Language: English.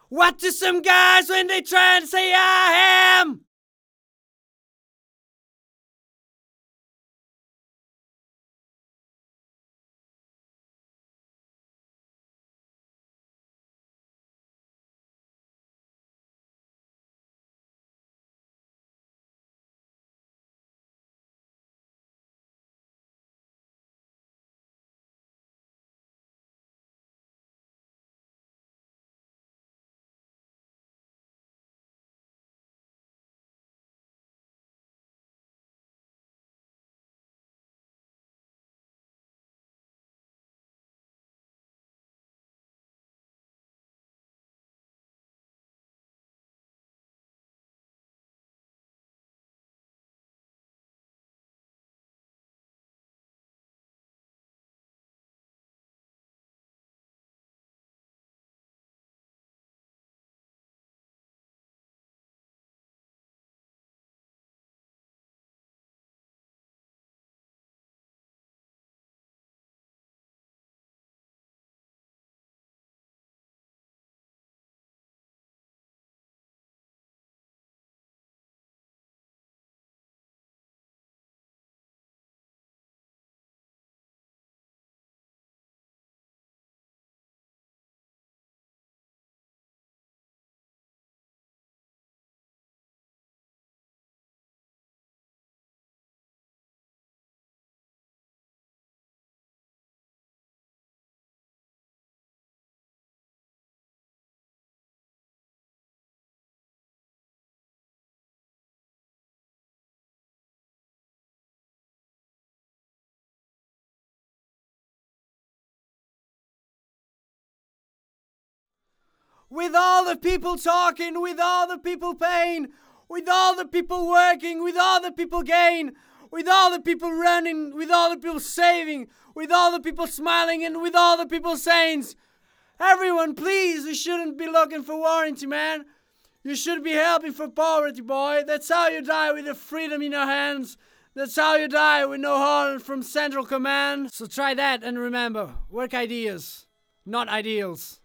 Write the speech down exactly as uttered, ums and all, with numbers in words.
What do some guys when they try and say I am? With all the people talking, with all the people paying, with all the people working, with all the people gain, with all the people running, with all the people saving, with all the people smiling, and with all the people saying, everyone, please, you shouldn't be looking for warranty, man. You should be helping for poverty, boy. That's how you die with the freedom in your hands. That's how you die with no harm from Central Command. So try that and remember, work ideas, not ideals.